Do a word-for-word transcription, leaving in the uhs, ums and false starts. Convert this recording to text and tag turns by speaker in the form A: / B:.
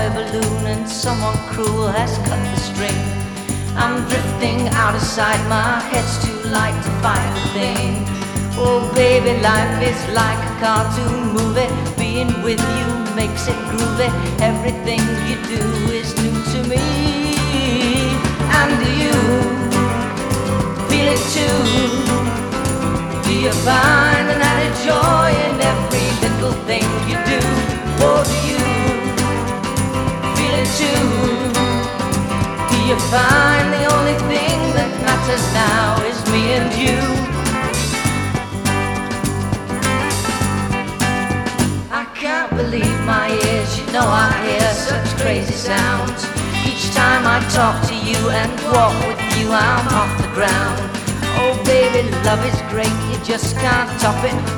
A: toy balloon and someone cruel has cut the string. I'm drifting out of sight, my head's too light to find a thing. Oh baby, life is like a cartoon movie. Being with you makes it groovy. Everything you do is new to me. And do you feel it too? Do you find an added joy in every little thing you do? Or do you feel it too? Do you find the only thing that matters now is me and you? I can't believe my ears, you know I hear such crazy sounds. Each time I talk to you and walk with you, I'm off the ground. Oh baby, love is great, you just can't top it.